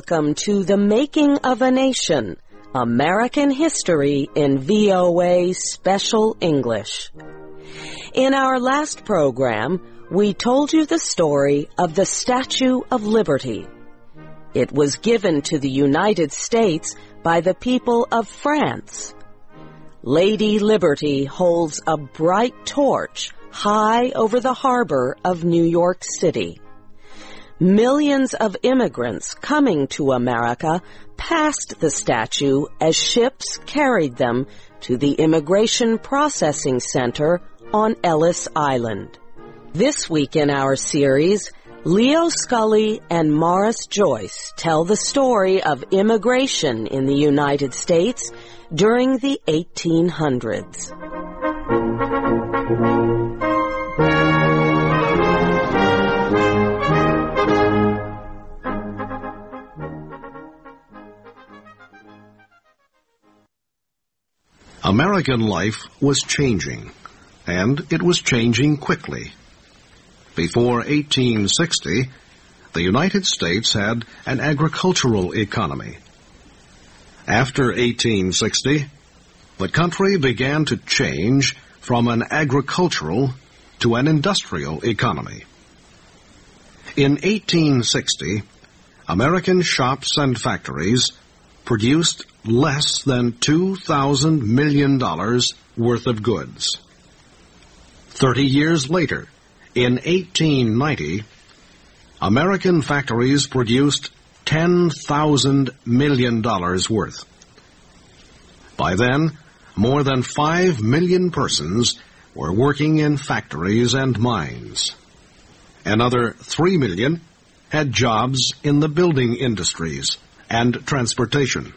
welcome to The Making of a Nation, American History in VOA Special English. In our last program, we told you the story of the Statue of Liberty. It was given to the United States by the people of France. Lady Liberty holds a bright torch high over the harbor of New York City. Millions of immigrants coming to America passed the statue as ships carried them to the Immigration Processing Center on Ellis Island. This week in our series, Leo Scully and Morris Joyce tell the story of immigration in the United States during the 1800s. American life was changing, and it was changing quickly. Before 1860, the United States had an agricultural economy. After 1860, the country began to change from an agricultural to an industrial economy. In 1860, American shops and factories produced less than $2,000 million worth of goods. 30 years later, in 1890, American factories produced $10,000 million worth. By then, more than 5 million persons were working in factories and mines. Another 3 million had jobs in the building industries and transportation.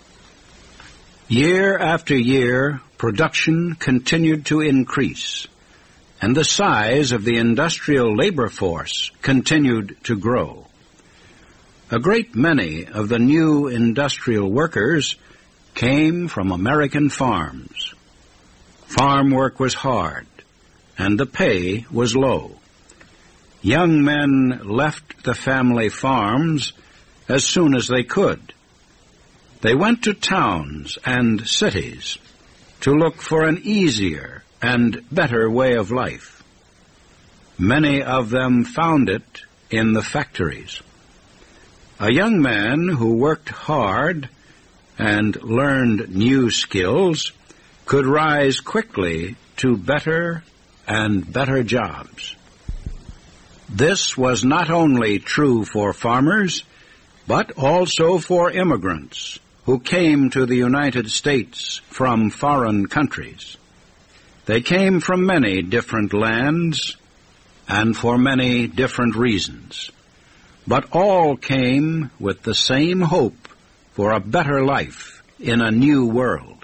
Year after year, production continued to increase, and the size of the industrial labor force continued to grow. A great many of the new industrial workers came from American farms. Farm work was hard, and the pay was low. Young men left the family farms as soon as they could. They went to towns and cities to look for an easier and better way of life. Many of them found it in the factories. A young man who worked hard and learned new skills could rise quickly to better and better jobs. This was not only true for farmers, but also for immigrants who came to the United States from foreign countries. They came from many different lands and for many different reasons, but all came with the same hope for a better life in a new world.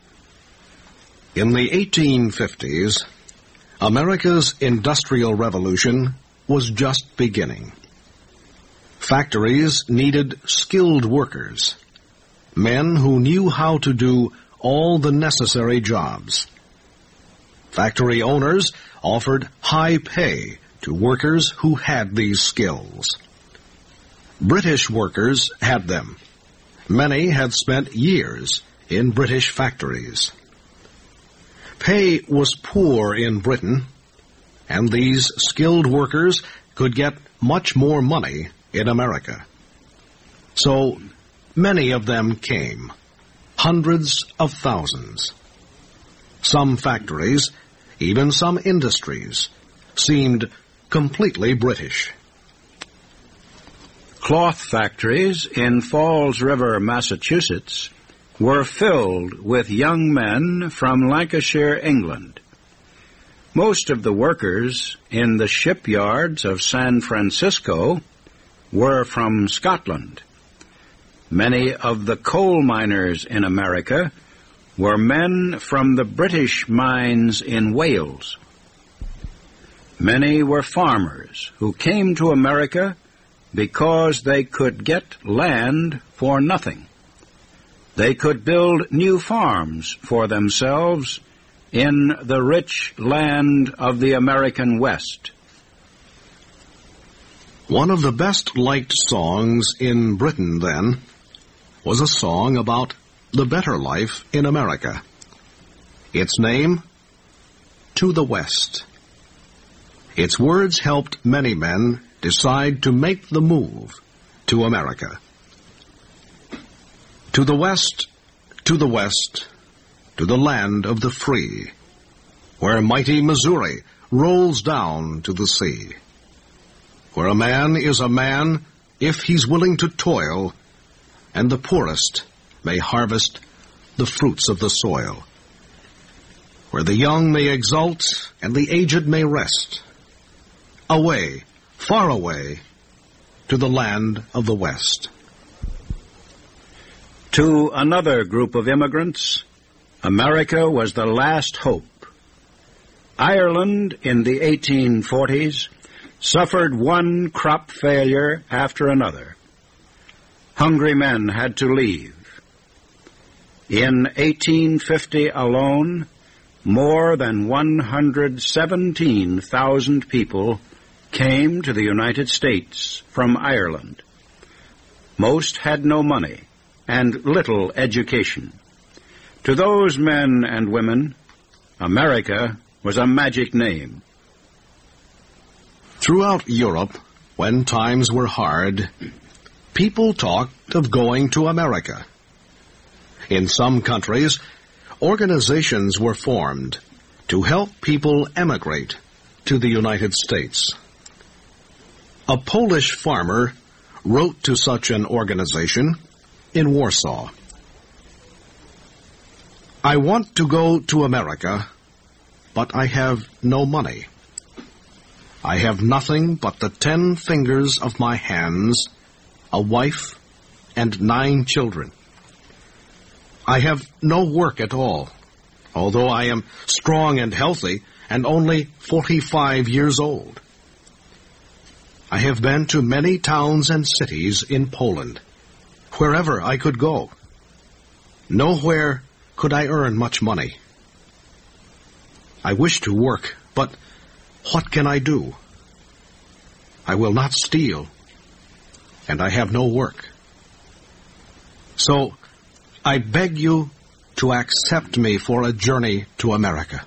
In the 1850s, America's Industrial Revolution was just beginning. Factories needed skilled workers, men who knew how to do all the necessary jobs. Factory owners offered high pay to workers who had these skills. British workers had them. Many had spent years in British factories. Pay was poor in Britain, and these skilled workers could get much more money in America. So many of them came, hundreds of thousands. Some factories, even some industries, seemed completely British. Cloth factories in Falls River, Massachusetts, were filled with young men from Lancashire, England. Most of the workers in the shipyards of San Francisco were from Scotland. Many of the coal miners in America were men from the British mines in Wales. Many were farmers who came to America because they could get land for nothing. They could build new farms for themselves in the rich land of the American West. One of the best-liked songs in Britain then was a song about the better life in America. Its name, To the West. Its words helped many men decide to make the move to America. To the west, to the west, to the land of the free, where mighty Missouri rolls down to the sea, where a man is a man if he's willing to toil, and the poorest may harvest the fruits of the soil, where the young may exult and the aged may rest, away, far away, to the land of the West. To another group of immigrants, America was the last hope. Ireland in the 1840s suffered one crop failure after another. Hungry men had to leave. In 1850 alone, more than 117,000 people came to the United States from Ireland. Most had no money and little education. To those men and women, America was a magic name. Throughout Europe, when times were hard, people talked of going to America. In some countries, organizations were formed to help people emigrate to the United States. A Polish farmer wrote to such an organization in Warsaw. I want to go to America, but I have no money. I have nothing but the 10 fingers of my hands, a wife, and 9 children. I have no work at all, although I am strong and healthy and only 45 years old. I have been to many towns and cities in Poland, wherever I could go. Nowhere could I earn much money. I wish to work, but what can I do? I will not steal, and I have no work. So I beg you to accept me for a journey to America.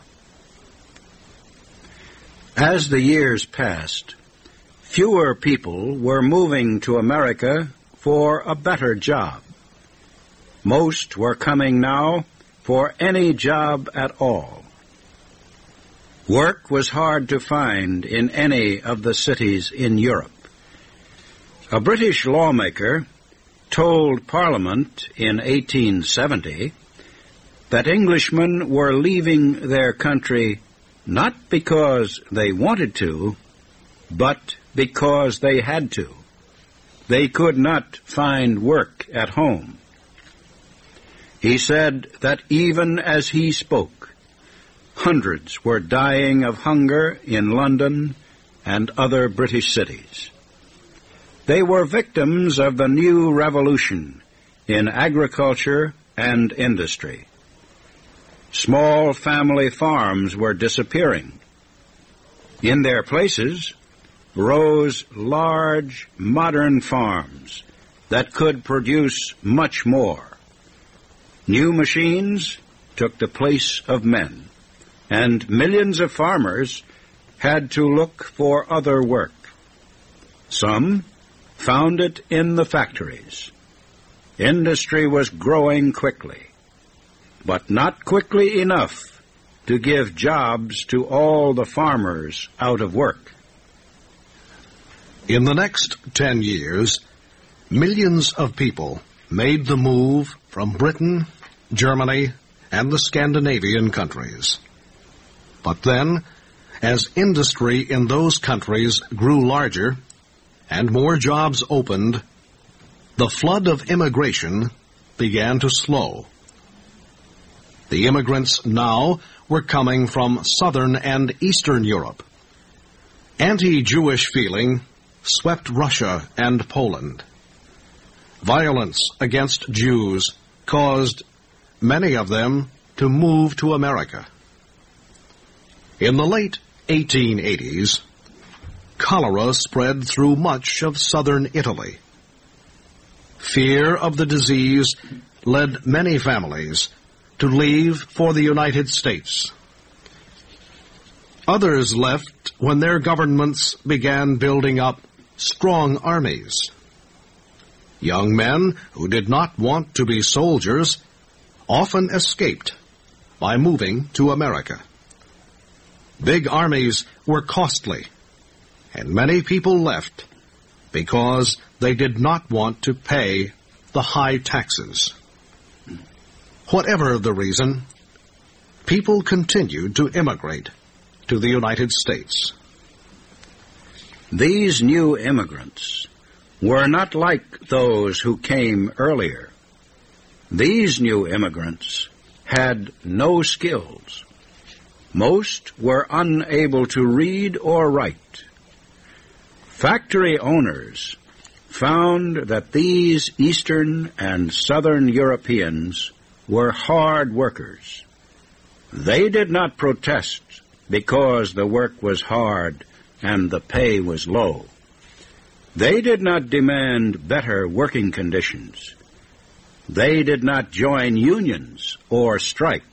As the years passed, fewer people were moving to America for a better job. Most were coming now for any job at all. Work was hard to find in any of the cities in Europe. A British lawmaker told Parliament in 1870 that Englishmen were leaving their country not because they wanted to, but because they had to. They could not find work at home. He said that even as he spoke, hundreds were dying of hunger in London and other British cities. They were victims of the new revolution in agriculture and industry. Small family farms were disappearing. In their places rose large, modern farms that could produce much more. New machines took the place of men, and millions of farmers had to look for other work. Some found it in the factories. Industry was growing quickly, but not quickly enough to give jobs to all the farmers out of work. In the next 10 years, millions of people made the move from Britain, Germany, and the Scandinavian countries. But then, as industry in those countries grew larger and more jobs opened, the flood of immigration began to slow. The immigrants now were coming from Southern and Eastern Europe. Anti-Jewish feeling swept Russia and Poland. Violence against Jews caused many of them to move to America. In the late 1880s, cholera spread through much of southern Italy. Fear of the disease led many families to leave for the United States. Others left when their governments began building up strong armies. Young men who did not want to be soldiers often escaped by moving to America. Big armies were costly, and many people left because they did not want to pay the high taxes. Whatever the reason, people continued to immigrate to the United States. These new immigrants were not like those who came earlier. These new immigrants had no skills. Most were unable to read or write. Factory owners found that these Eastern and Southern Europeans were hard workers. They did not protest because the work was hard and the pay was low. They did not demand better working conditions. They did not join unions or strike.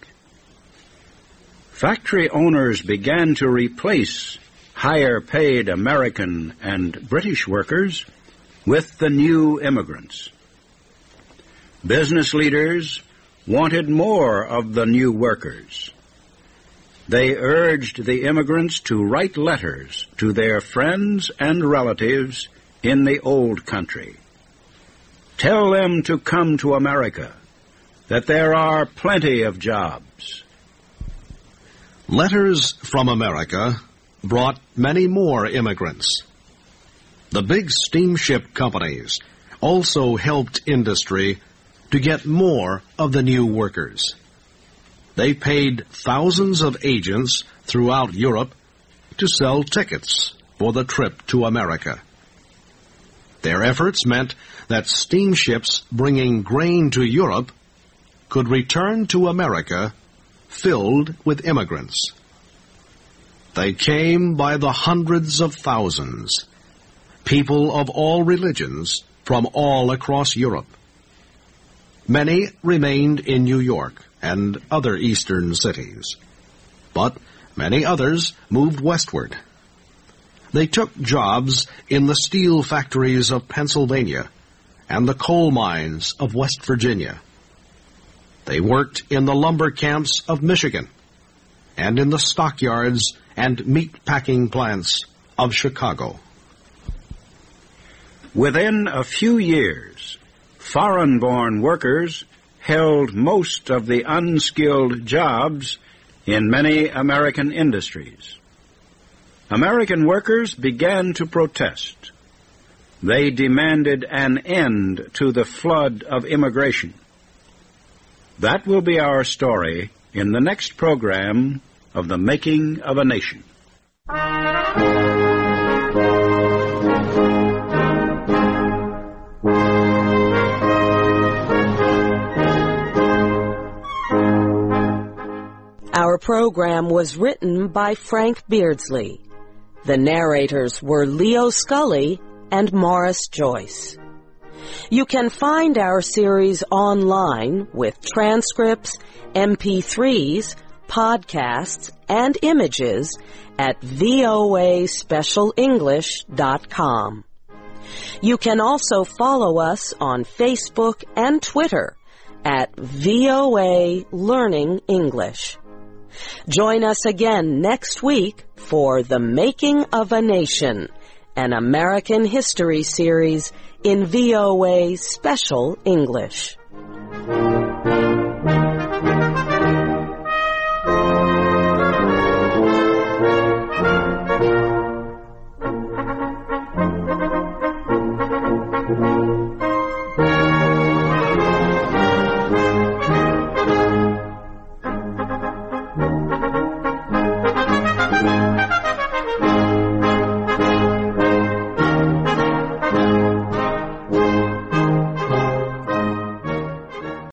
Factory owners began to replace higher-paid American and British workers with the new immigrants. Business leaders wanted more of the new workers. They urged the immigrants to write letters to their friends and relatives in the old country. Tell them to come to America, that there are plenty of jobs. Letters from America brought many more immigrants. The big steamship companies also helped industry to get more of the new workers. They paid thousands of agents throughout Europe to sell tickets for the trip to America. Their efforts meant that steamships bringing grain to Europe could return to America filled with immigrants. They came by the hundreds of thousands, people of all religions from all across Europe. Many remained in New York and other eastern cities, but many others moved westward. They took jobs in the steel factories of Pennsylvania and the coal mines of West Virginia. They worked in the lumber camps of Michigan and in the stockyards and meat packing plants of Chicago. Within a few years, foreign-born workers held most of the unskilled jobs in many American industries. American workers began to protest. They demanded an end to the flood of immigration. That will be our story in the next program of The Making of a Nation. Our program was written by Frank Beardsley. The narrators were Leo Scully and Morris Joyce. You can find our series online with transcripts, MP3s, podcasts, and images at voaspecialenglish.com. You can also follow us on Facebook and Twitter at VOA Learning English. Join us again next week for The Making of a Nation, an American history series in VOA Special English.